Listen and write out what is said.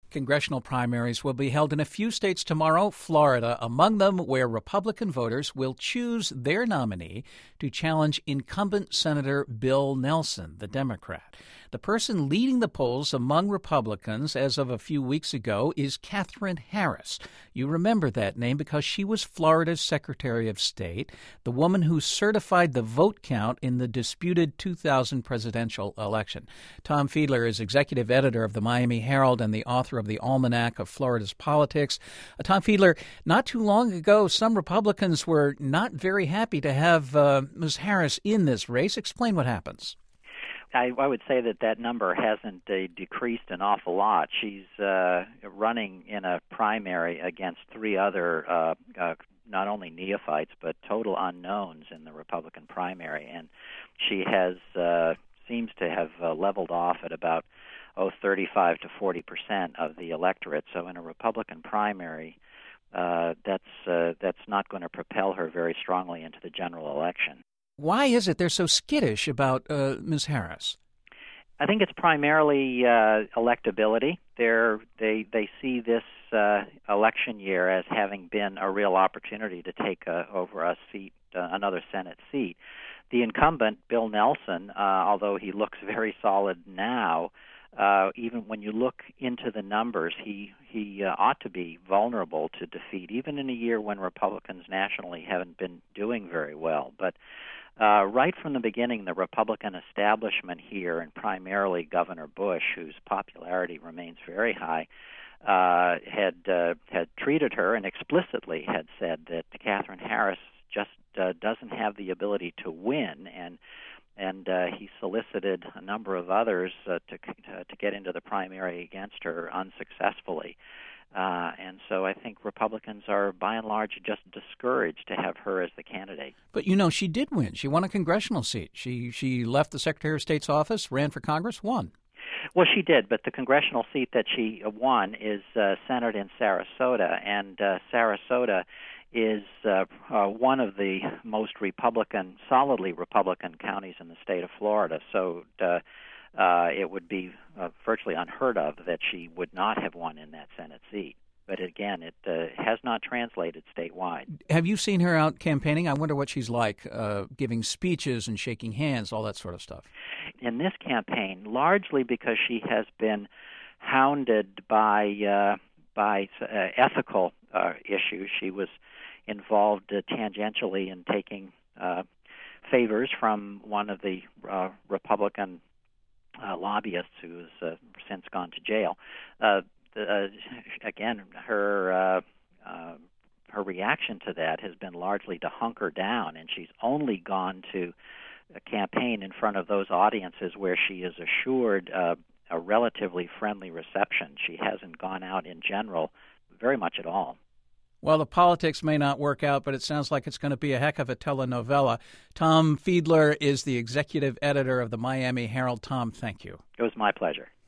Congressional primaries will be held in a few states tomorrow, Florida among them, where Republican voters will choose their nominee to challenge incumbent Senator Bill Nelson, the Democrat. The person leading the polls among Republicans as of a few weeks ago is Katherine Harris. You remember that name because she was Florida's Secretary of State, the woman who certified the vote count in the disputed 2000 presidential election. Tom Fiedler is executive editor of the Miami Herald and the author of the Almanac of Florida's Politics. Tom Fiedler, not too long ago, some Republicans were not very happy to have Ms. Harris in this race. Explain what happens. I would say that number hasn't decreased an awful lot. She's running in a primary against three other not only neophytes but total unknowns in the Republican primary, and she has seems to have leveled off at about 35 to 40% of the electorate. So in a Republican primary, that's not going to propel her very strongly into the general election. Why is it they're so skittish about Ms. Harris? I think it's primarily electability. They see this election year as having been a real opportunity to take over a seat, another Senate seat. The incumbent, Bill Nelson, although he looks very solid now, even when you look into the numbers, he ought to be vulnerable to defeat, even in a year when Republicans nationally haven't been doing very well. But right from the beginning, the Republican establishment here, and primarily Governor Bush, whose popularity remains very high, had treated her and explicitly had said that Katherine Harris just doesn't have the ability to win, and he solicited a number of others to get into the primary against her unsuccessfully. And so I think Republicans are, by and large, just discouraged to have her as the candidate. But, she did win. She won a congressional seat. She left the Secretary of State's office, ran for Congress, won. Well, she did, but the congressional seat that she won is centered in Sarasota, and Sarasota is one of the most solidly Republican counties in the state of Florida. So it would be virtually unheard of that she would not have won in that Senate seat. But again, it has not translated statewide. Have you seen her out campaigning? I wonder what she's like, giving speeches and shaking hands, all that sort of stuff. In this campaign, largely because she has been hounded by ethical issues. She was involved tangentially in taking favors from one of the Republican lobbyists who has since gone to jail. Again, her reaction to that has been largely to hunker down, and she's only gone to a campaign in front of those audiences where she is assured a relatively friendly reception. She hasn't gone out in general very much at all. Well, the politics may not work out, but it sounds like it's going to be a heck of a telenovela. Tom Fiedler is the executive editor of the Miami Herald. Tom, thank you. It was my pleasure.